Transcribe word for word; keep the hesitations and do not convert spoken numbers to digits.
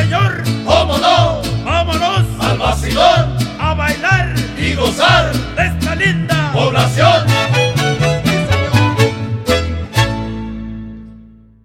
señor. ¿Cómo no? Vámonos Al vacilón a bailar y gozar de esta linda población.